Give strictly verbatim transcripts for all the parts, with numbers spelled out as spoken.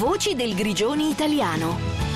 Voci del Grigioni italiano.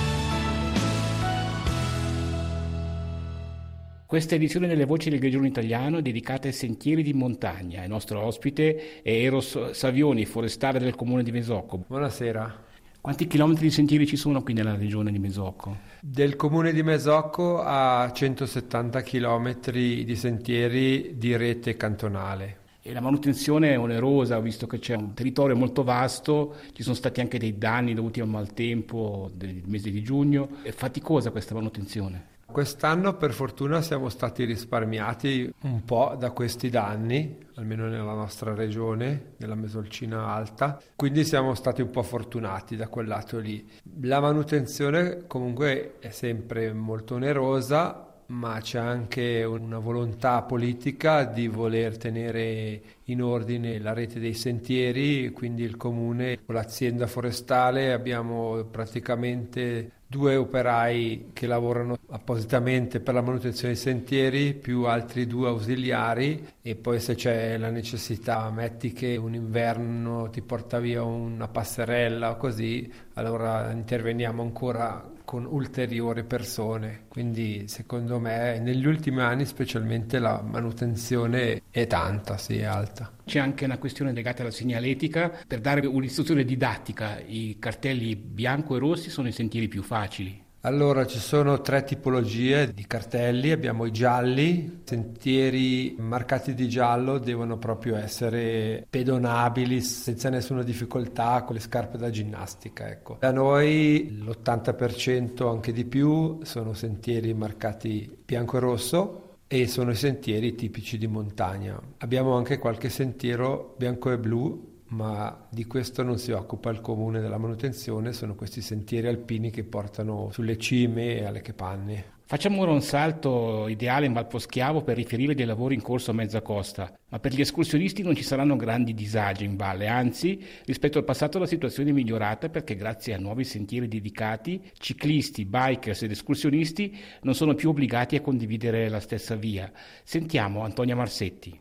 Questa edizione delle Voci del Grigione Italiano è dedicata ai sentieri di montagna. Il nostro ospite è Eros Savioni, forestale del comune di Mesocco. Buonasera. Quanti chilometri di sentieri ci sono qui nella regione di Mesocco? Del comune di Mesocco a centosettanta chilometri di sentieri di rete cantonale. E la manutenzione è onerosa, visto che c'è un territorio molto vasto, ci sono stati anche dei danni dovuti al maltempo del mese di giugno. È faticosa questa manutenzione? Quest'anno per fortuna siamo stati risparmiati un po' da questi danni, almeno nella nostra regione, nella Mesolcina Alta, quindi siamo stati un po' fortunati da quel lato lì. La manutenzione comunque è sempre molto onerosa, ma c'è anche una volontà politica di voler tenere in ordine la rete dei sentieri, quindi il comune con l'azienda forestale abbiamo praticamente due operai che lavorano appositamente per la manutenzione dei sentieri, più altri due ausiliari, e poi se c'è la necessità, metti che un inverno ti porta via una passerella o così, allora interveniamo ancora con ulteriori persone. Quindi secondo me negli ultimi anni specialmente la manutenzione è tanta, sì, è alta. C'è anche una questione legata alla segnaletica. Per dare un'istruzione didattica, i cartelli bianco e rossi sono i sentieri più facili. Allora ci sono tre tipologie di cartelli, abbiamo i gialli, sentieri marcati di giallo devono proprio essere pedonabili senza nessuna difficoltà con le scarpe da ginnastica, ecco. Da noi l'ottanta per cento, anche di più, sono sentieri marcati bianco e rosso e sono i sentieri tipici di montagna. Abbiamo anche qualche sentiero bianco e blu, ma di questo non si occupa il comune della manutenzione, sono questi sentieri alpini che portano sulle cime e alle capanne. Facciamo ora un salto ideale in Valposchiavo per riferire dei lavori in corso a mezza costa, ma per gli escursionisti non ci saranno grandi disagi in valle, anzi rispetto al passato la situazione è migliorata perché grazie a nuovi sentieri dedicati ciclisti, bikers ed escursionisti non sono più obbligati a condividere la stessa via. Sentiamo Antonia Marsetti.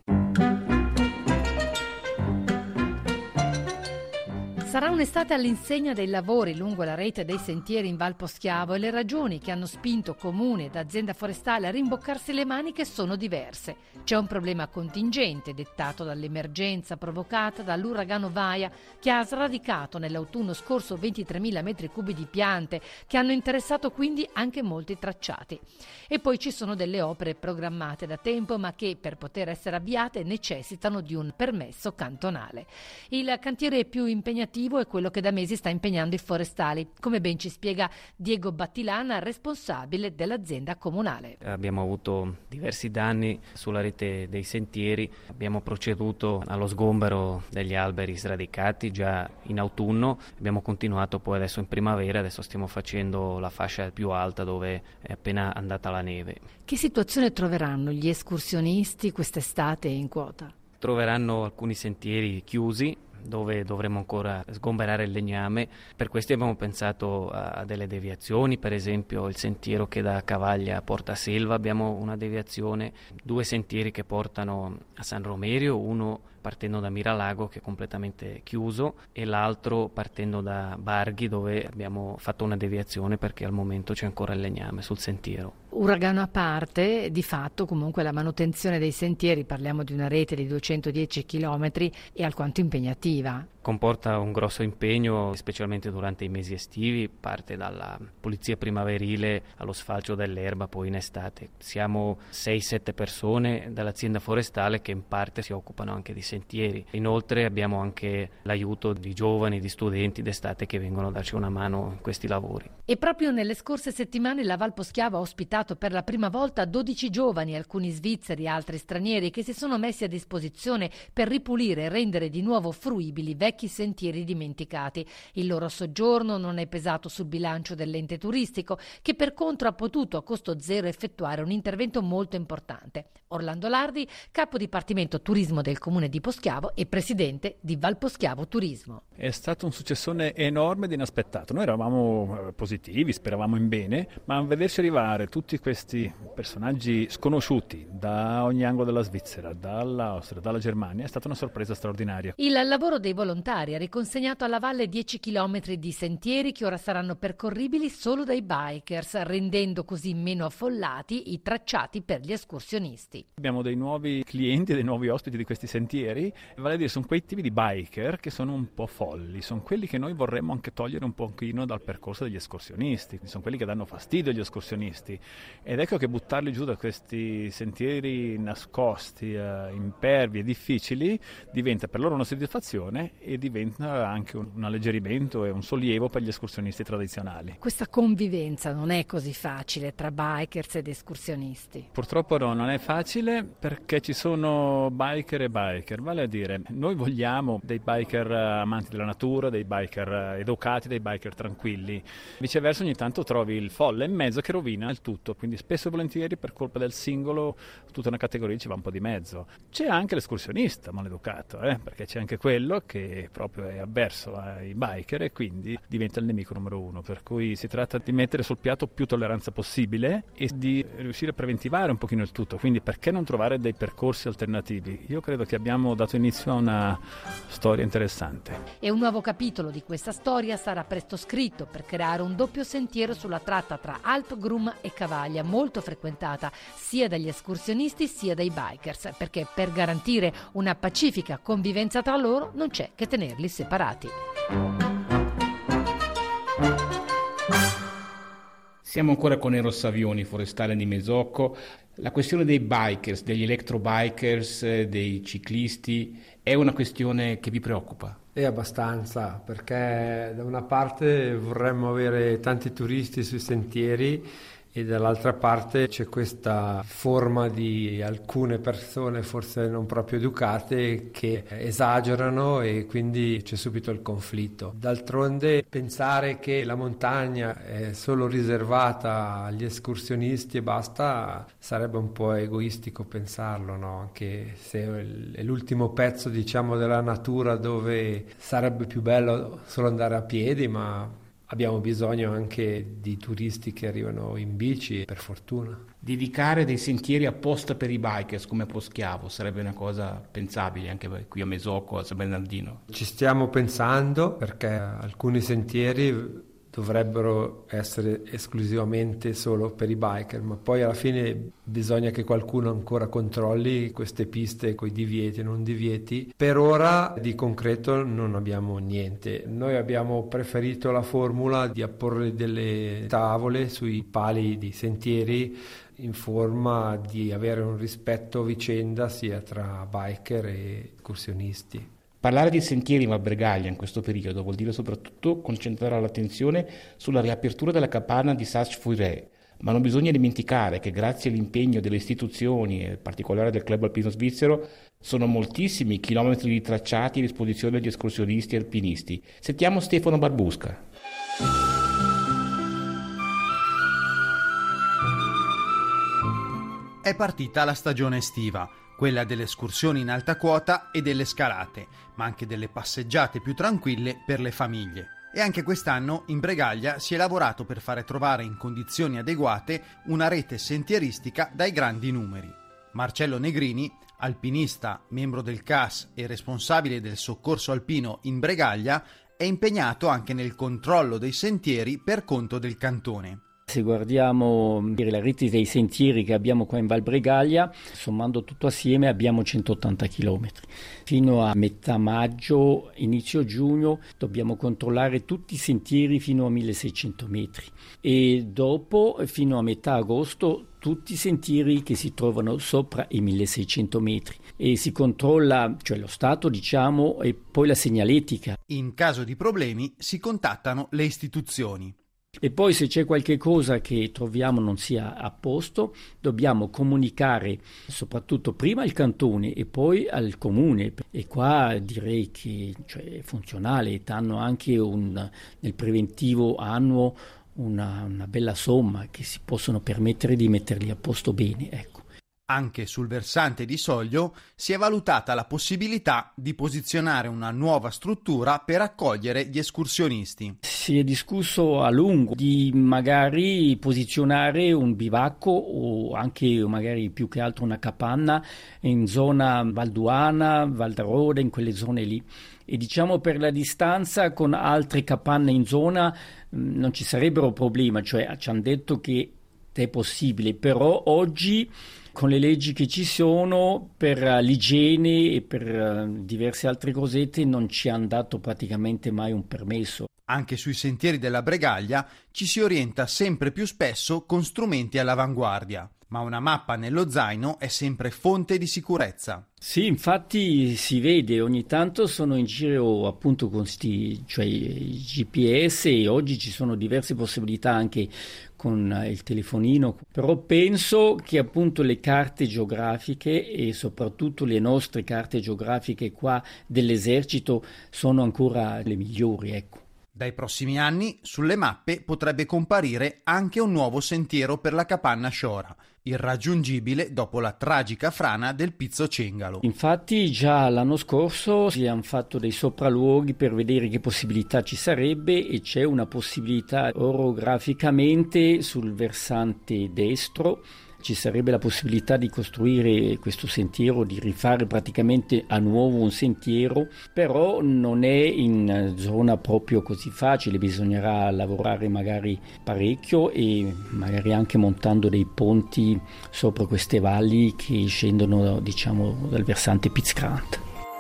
Sarà un'estate all'insegna dei lavori lungo la rete dei sentieri in Valposchiavo e le ragioni che hanno spinto comune ed azienda forestale a rimboccarsi le maniche sono diverse. C'è un problema contingente dettato dall'emergenza provocata dall'uragano Vaia che ha sradicato nell'autunno scorso ventitremila metri cubi di piante che hanno interessato quindi anche molti tracciati. E poi ci sono delle opere programmate da tempo ma che per poter essere avviate necessitano di un permesso cantonale. Il cantiere più impegnativo è quello che da mesi sta impegnando i forestali, come ben ci spiega Diego Battilana, responsabile dell'azienda comunale. Abbiamo avuto diversi danni sulla rete dei sentieri, abbiamo proceduto allo sgombero degli alberi sradicati già in autunno, abbiamo continuato poi adesso in primavera, adesso stiamo facendo la fascia più alta dove è appena andata la neve. Che situazione troveranno gli escursionisti quest'estate in quota? Troveranno alcuni sentieri chiusi, dove dovremo ancora sgomberare il legname. Per questi abbiamo pensato a delle deviazioni, per esempio il sentiero che da Cavaglia a Porta Selva abbiamo una deviazione, due sentieri che portano a San Romerio, uno partendo da Miralago che è completamente chiuso e l'altro partendo da Barghi dove abbiamo fatto una deviazione perché al momento c'è ancora il legname sul sentiero. Uragano a parte, di fatto comunque la manutenzione dei sentieri, parliamo di una rete di duecentodieci chilometri, è alquanto impegnativa. Comporta un grosso impegno, specialmente durante i mesi estivi, parte dalla pulizia primaverile allo sfalcio dell'erba, poi in estate. Siamo sei sette persone dall'azienda forestale che in parte si occupano anche di sentieri. Inoltre abbiamo anche l'aiuto di giovani, di studenti d'estate che vengono a darci una mano in questi lavori. E proprio nelle scorse settimane la Valposchiavo ha ospitato per la prima volta dodici giovani, alcuni svizzeri, altri stranieri, che si sono messi a disposizione per ripulire e rendere di nuovo fruibili vecchi sentieri dimenticati. Il loro soggiorno non è pesato sul bilancio dell'ente turistico, che per contro ha potuto a costo zero effettuare un intervento molto importante. Orlando Lardi, capo dipartimento turismo del comune di Poschiavo e presidente di Valposchiavo Turismo. È stato un successone enorme ed inaspettato. Noi eravamo positivi, speravamo in bene, ma vederci arrivare tutti questi personaggi sconosciuti da ogni angolo della Svizzera, dall'Austria, dalla Germania, è stata una sorpresa straordinaria. Il lavoro dei volontari volontari ha riconsegnato alla valle dieci chilometri di sentieri che ora saranno percorribili solo dai bikers, rendendo così meno affollati i tracciati per gli escursionisti. Abbiamo dei nuovi clienti, dei nuovi ospiti di questi sentieri, vale a dire sono quei tipi di biker che sono un po' folli, sono quelli che noi vorremmo anche togliere un pochino dal percorso degli escursionisti, sono quelli che danno fastidio agli escursionisti, ed ecco che buttarli giù da questi sentieri nascosti, eh, impervi e difficili diventa per loro una soddisfazione e diventa anche un, un alleggerimento e un sollievo per gli escursionisti tradizionali. Questa convivenza non è così facile tra bikers ed escursionisti. Purtroppo no, non è facile perché ci sono biker e biker, vale a dire noi vogliamo dei biker amanti della natura, dei biker educati, dei biker tranquilli, viceversa ogni tanto trovi il folle in mezzo che rovina il tutto, quindi spesso e volentieri per colpa del singolo tutta una categoria ci va un po' di mezzo. C'è anche l'escursionista maleducato, eh, perché c'è anche quello che proprio è avverso ai biker e quindi diventa il nemico numero uno, per cui si tratta di mettere sul piatto più tolleranza possibile e di riuscire a preventivare un pochino il tutto, quindi perché non trovare dei percorsi alternativi? Io credo che abbiamo dato inizio a una storia interessante. E un nuovo capitolo di questa storia sarà presto scritto per creare un doppio sentiero sulla tratta tra Alp, Grum e Cavaglia, molto frequentata sia dagli escursionisti sia dai bikers, perché per garantire una pacifica convivenza tra loro non c'è che tenerli separati. Siamo ancora con Eros Savioni, forestale di Mesocco. La questione dei bikers, degli electrobikers, dei ciclisti è una questione che vi preoccupa? È abbastanza, perché da una parte vorremmo avere tanti turisti sui sentieri e dall'altra parte c'è questa forma di alcune persone forse non proprio educate che esagerano e quindi c'è subito il conflitto. D'altronde pensare che la montagna è solo riservata agli escursionisti e basta sarebbe un po' egoistico pensarlo, no? Anche se è l'ultimo pezzo, diciamo, della natura dove sarebbe più bello solo andare a piedi, ma abbiamo bisogno anche di turisti che arrivano in bici, per fortuna. Dedicare dei sentieri apposta per i bikers come a Poschiavo sarebbe una cosa pensabile anche qui a Mesocco, a San Bernardino. Ci stiamo pensando perché alcuni sentieri dovrebbero essere esclusivamente solo per i biker, ma poi alla fine bisogna che qualcuno ancora controlli queste piste con i divieti e non divieti. Per ora di concreto non abbiamo niente. Noi abbiamo preferito la formula di apporre delle tavole sui pali di sentieri in forma di avere un rispetto a vicenda sia tra biker e escursionisti. Parlare di sentieri in Val Bregaglia in questo periodo vuol dire soprattutto concentrare l'attenzione sulla riapertura della capanna di Sache-Fouillé, ma non bisogna dimenticare che grazie all'impegno delle istituzioni, in particolare del Club Alpino Svizzero, sono moltissimi chilometri di tracciati a disposizione degli escursionisti e alpinisti. Sentiamo Stefano Barbusca. È partita la stagione estiva, quella delle escursioni in alta quota e delle scalate, ma anche delle passeggiate più tranquille per le famiglie. E anche quest'anno in Bregaglia si è lavorato per fare trovare in condizioni adeguate una rete sentieristica dai grandi numeri. Marcello Negrini, alpinista, membro del C A S e responsabile del soccorso alpino in Bregaglia, è impegnato anche nel controllo dei sentieri per conto del cantone. Se guardiamo la rete dei sentieri che abbiamo qua in Val Bregaglia, sommando tutto assieme abbiamo centottanta chilometri. Fino a metà maggio, inizio giugno, dobbiamo controllare tutti i sentieri fino a milleseicento metri e dopo, fino a metà agosto, tutti i sentieri che si trovano sopra i milleseicento metri e si controlla, cioè lo stato diciamo, e poi la segnaletica. In caso di problemi si contattano le istituzioni. E poi se c'è qualche cosa che troviamo non sia a posto, dobbiamo comunicare soprattutto prima al cantone e poi al comune. E qua direi che cioè, è funzionale, danno anche un, nel preventivo annuo una, una bella somma che si possono permettere di metterli a posto bene, ecco. Anche sul versante di Soglio si è valutata la possibilità di posizionare una nuova struttura per accogliere gli escursionisti. Si è discusso a lungo di magari posizionare un bivacco o anche magari più che altro una capanna in zona Valduana, Val d'Aroda, in quelle zone lì. E diciamo per la distanza con altre capanne in zona mh, non ci sarebbero problemi, cioè ci hanno detto che è possibile, però oggi con le leggi che ci sono per l'igiene e per diverse altre cosette non ci hanno dato praticamente mai un permesso. Anche sui sentieri della Bregaglia ci si orienta sempre più spesso con strumenti all'avanguardia, ma una mappa nello zaino è sempre fonte di sicurezza. Sì, infatti si vede, ogni tanto sono in giro appunto con sti, cioè G P S, e oggi ci sono diverse possibilità anche con il telefonino, però penso che appunto le carte geografiche e soprattutto le nostre carte geografiche qua dell'esercito sono ancora le migliori, ecco. Dai prossimi anni sulle mappe potrebbe comparire anche un nuovo sentiero per la capanna Sciora, irraggiungibile dopo la tragica frana del Pizzo Cengalo. Infatti già l'anno scorso si hanno fatto dei sopralluoghi per vedere che possibilità ci sarebbe, e c'è una possibilità orograficamente sul versante destro. Ci sarebbe la possibilità di costruire questo sentiero, di rifare praticamente a nuovo un sentiero, però non è in zona proprio così facile, bisognerà lavorare magari parecchio e magari anche montando dei ponti sopra queste valli che scendono, diciamo, dal versante Pizzgrant.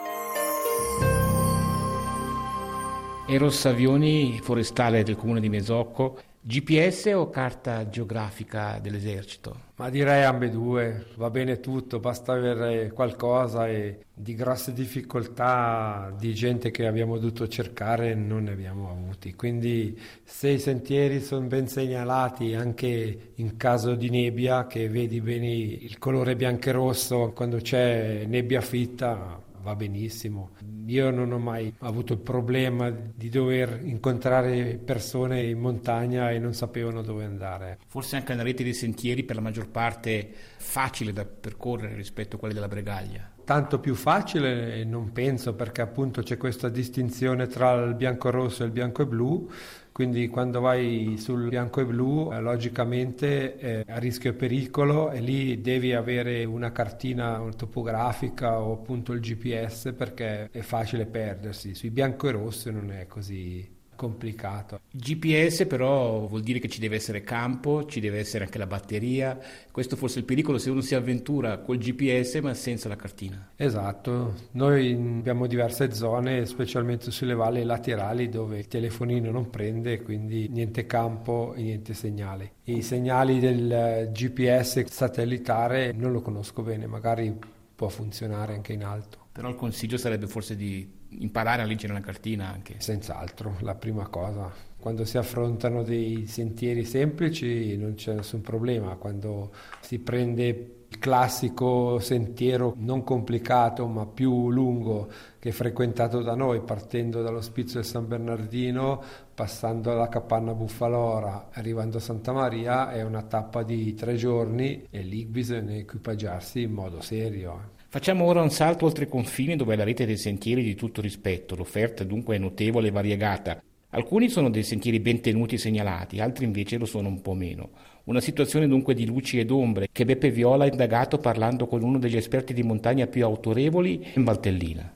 Eros Savioni, forestale del comune di Mesocco. G P S o carta geografica dell'esercito? Ma direi ambedue, va bene tutto, basta avere qualcosa, e di grosse difficoltà di gente che abbiamo dovuto cercare non ne abbiamo avuti. Quindi se i sentieri sono ben segnalati, anche in caso di nebbia, che vedi bene il colore bianco e rosso quando c'è nebbia fitta, va benissimo. Io non ho mai avuto il problema di dover incontrare persone in montagna e non sapevano dove andare. Forse anche una rete di sentieri per la maggior parte facile da percorrere rispetto a quelle della Bregaglia. Tanto più facile non penso, perché appunto c'è questa distinzione tra il bianco e rosso e il bianco e blu. Quindi quando vai sul bianco e blu eh, logicamente è a rischio e pericolo, e lì devi avere una cartina topografica o appunto il G P S, perché è facile perdersi. Sui bianco e rosso non è così complicato. G P S però vuol dire che ci deve essere campo, ci deve essere anche la batteria. Questo forse è il pericolo se uno si avventura col G P S ma senza la cartina. Esatto, noi abbiamo diverse zone, specialmente sulle valli laterali, dove il telefonino non prende, quindi niente campo e niente segnali. I segnali del G P S satellitare non lo conosco bene, magari può funzionare anche in alto. Però il consiglio sarebbe forse di imparare a leggere la cartina anche. Senz'altro, la prima cosa. Quando si affrontano dei sentieri semplici non c'è nessun problema. Quando si prende il classico sentiero non complicato ma più lungo che è frequentato da noi, partendo dall'Ospizio del San Bernardino, passando alla Capanna Buffalora, arrivando a Santa Maria, è una tappa di tre giorni e lì bisogna equipaggiarsi in modo serio. Facciamo ora un salto oltre i confini, dove la rete dei sentieri è di tutto rispetto. L'offerta dunque è notevole e variegata. Alcuni sono dei sentieri ben tenuti e segnalati, altri invece lo sono un po' meno. Una situazione dunque di luci ed ombre che Beppe Viola ha indagato parlando con uno degli esperti di montagna più autorevoli in Valtellina.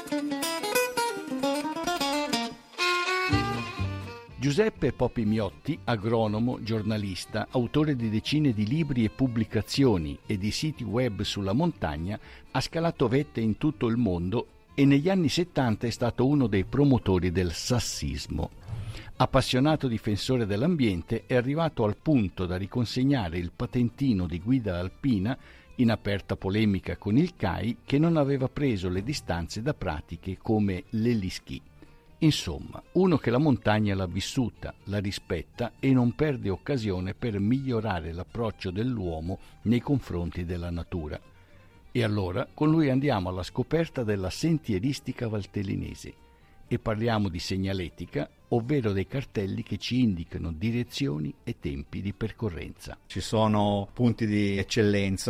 Giuseppe Popi Miotti, agronomo, giornalista, autore di decine di libri e pubblicazioni e di siti web sulla montagna, ha scalato vette in tutto il mondo e negli anni settanta è stato uno dei promotori del sassismo. Appassionato difensore dell'ambiente, è arrivato al punto da riconsegnare il patentino di guida alpina in aperta polemica con il C A I, che non aveva preso le distanze da pratiche come l'eliski. Insomma, uno che la montagna l'ha vissuta, la rispetta e non perde occasione per migliorare l'approccio dell'uomo nei confronti della natura. E allora con lui andiamo alla scoperta della sentieristica valtellinese e parliamo di segnaletica, ovvero dei cartelli che ci indicano direzioni e tempi di percorrenza. Ci sono punti di eccellenza,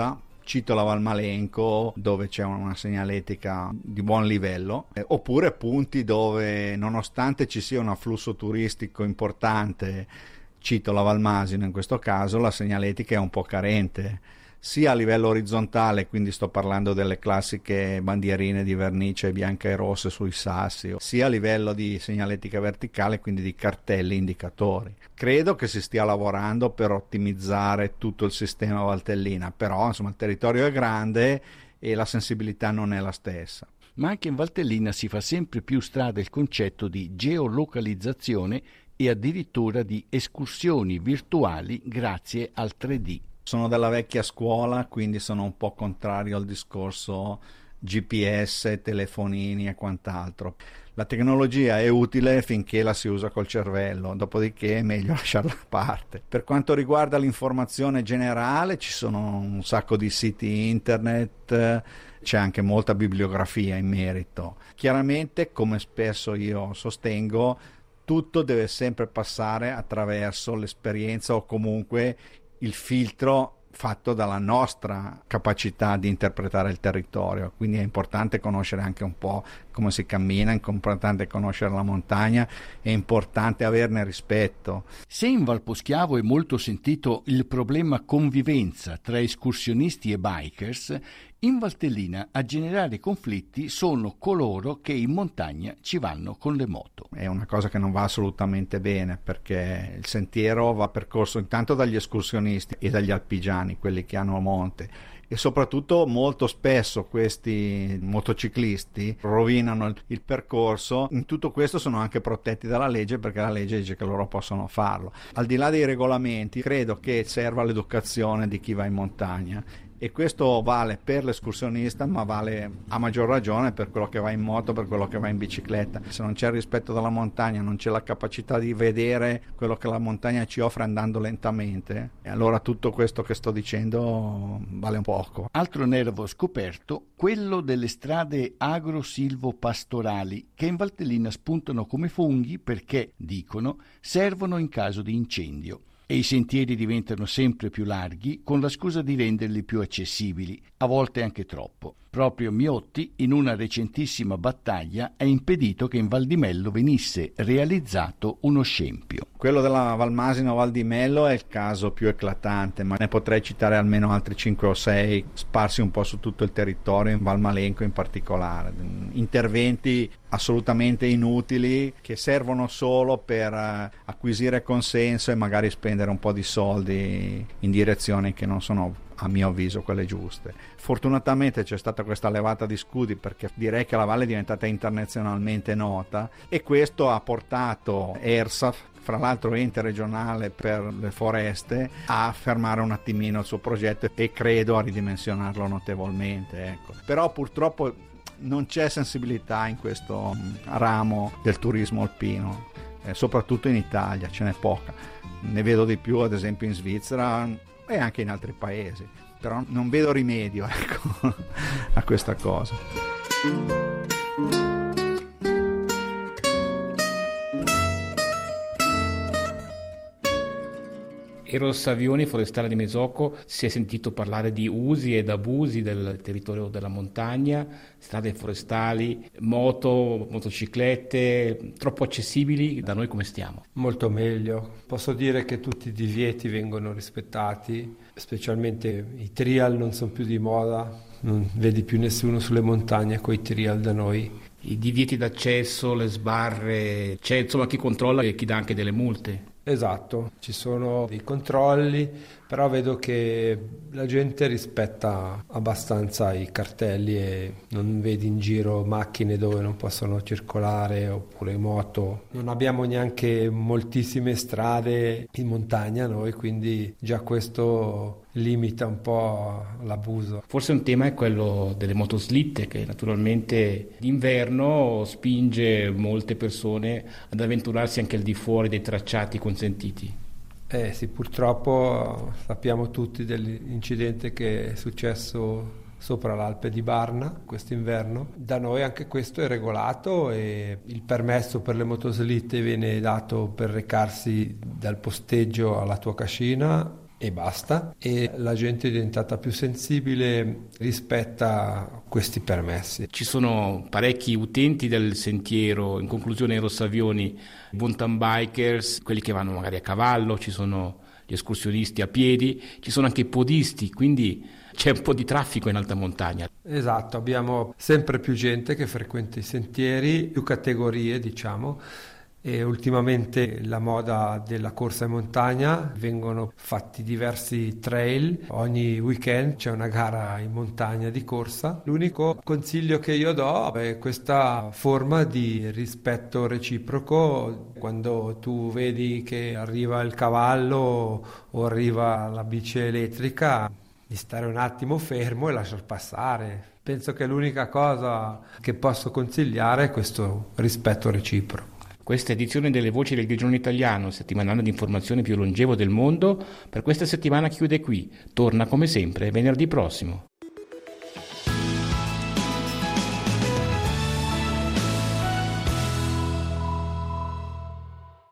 Cito la Valmalenco, dove c'è una segnaletica di buon livello, eh, oppure punti dove, nonostante ci sia un afflusso turistico importante, cito la Valmasino in questo caso, la segnaletica è un po' carente, sia a livello orizzontale, quindi sto parlando delle classiche bandierine di vernice bianca e rosse sui sassi, sia a livello di segnaletica verticale, quindi di cartelli indicatori. Credo che si stia lavorando per ottimizzare tutto il sistema Valtellina, però insomma il territorio è grande e la sensibilità non è la stessa. Ma anche in Valtellina si fa sempre più strada il concetto di geolocalizzazione e addirittura di escursioni virtuali grazie al tre D. Sono della vecchia scuola, quindi sono un po' contrario al discorso G P S, telefonini e quant'altro. La tecnologia è utile finché la si usa col cervello, dopodiché è meglio lasciarla da parte. Per quanto riguarda l'informazione generale, ci sono un sacco di siti internet, c'è anche molta bibliografia in merito. Chiaramente, come spesso io sostengo, tutto deve sempre passare attraverso l'esperienza o comunque il filtro fatto dalla nostra capacità di interpretare il territorio, quindi è importante conoscere anche un po' come si cammina, è importante conoscere la montagna, è importante averne rispetto. Se in Valposchiavo è molto sentito il problema convivenza tra escursionisti e bikers, in Valtellina a generare conflitti sono coloro che in montagna ci vanno con le moto. È una cosa che non va assolutamente bene, perché il sentiero va percorso intanto dagli escursionisti e dagli alpigiani, quelli che hanno monte, e soprattutto molto spesso questi motociclisti rovinano il, il percorso. In tutto questo sono anche protetti dalla legge, perché la legge dice che loro possono farlo. Al di là dei regolamenti, credo che serva l'educazione di chi va in montagna, e questo vale per l'escursionista, ma vale a maggior ragione per quello che va in moto, per quello che va in bicicletta. Se non c'è il rispetto della montagna, non c'è la capacità di vedere quello che la montagna ci offre andando lentamente, e allora tutto questo che sto dicendo vale un poco. Altro nervo scoperto, quello delle strade agro-silvo-pastorali, che in Valtellina spuntano come funghi perché, dicono, servono in caso di incendio. E i sentieri diventano sempre più larghi con la scusa di renderli più accessibili, a volte anche troppo. Proprio Miotti, in una recentissima battaglia, ha impedito che in Val di Mello venisse realizzato uno scempio. Quello della Valmasino Val di Mello è il caso più eclatante, ma ne potrei citare almeno altri cinque o sei sparsi un po' su tutto il territorio, in Valmalenco in particolare. Interventi assolutamente inutili che servono solo per uh, acquisire consenso e magari spendere un po' di soldi in direzioni che non sono, a mio avviso, quelle giuste. Fortunatamente c'è stata questa levata di scudi, perché direi che la valle è diventata internazionalmente nota, e questo ha portato ERSAF, fra l'altro ente regionale per le foreste, a fermare un attimino il suo progetto e credo a ridimensionarlo notevolmente, ecco. Però purtroppo non c'è sensibilità in questo ramo del turismo alpino, eh, soprattutto in Italia ce n'è poca. Ne vedo di più ad esempio in Svizzera e anche in altri paesi, però non vedo rimedio, ecco, a questa cosa. Eros Savioni, forestale di Mesocco, si è sentito parlare di usi ed abusi del territorio della montagna, strade forestali, moto, motociclette, troppo accessibili. Da noi come stiamo? Molto meglio. Posso dire che tutti i divieti vengono rispettati, specialmente i trial non sono più di moda, non vedi più nessuno sulle montagne con i trial da noi. I divieti d'accesso, le sbarre, c'è insomma chi controlla e chi dà anche delle multe. Esatto, ci sono dei controlli, però vedo che la gente rispetta abbastanza i cartelli e non vedi in giro macchine dove non possono circolare oppure moto. Non abbiamo neanche moltissime strade in montagna noi, quindi già questo limita un po' l'abuso. Forse un tema è quello delle motoslitte, che naturalmente d'inverno spinge molte persone ad avventurarsi anche al di fuori dei tracciati consentiti. Eh sì, purtroppo sappiamo tutti dell'incidente che è successo sopra l'Alpe di Barna quest'inverno. Da noi anche questo è regolato e il permesso per le motoslitte viene dato per recarsi dal posteggio alla tua cascina e basta, e la gente è diventata più sensibile rispetto a questi permessi. Ci sono parecchi utenti del sentiero, in conclusione ai Rossavioni, mountain bikers, quelli che vanno magari a cavallo, ci sono gli escursionisti a piedi, ci sono anche i podisti, quindi c'è un po' di traffico in alta montagna. Esatto, abbiamo sempre più gente che frequenta i sentieri, più categorie diciamo, e ultimamente la moda della corsa in montagna, vengono fatti diversi trail, ogni weekend c'è una gara in montagna di corsa. L'unico consiglio che io do è questa forma di rispetto reciproco, quando tu vedi che arriva il cavallo o arriva la bici elettrica, di stare un attimo fermo e lasciar passare. Penso che l'unica cosa che posso consigliare è questo rispetto reciproco. Questa edizione delle Voci del Grigione Italiano, settimanale di informazione più longevo del mondo, per questa settimana chiude qui. Torna come sempre venerdì prossimo.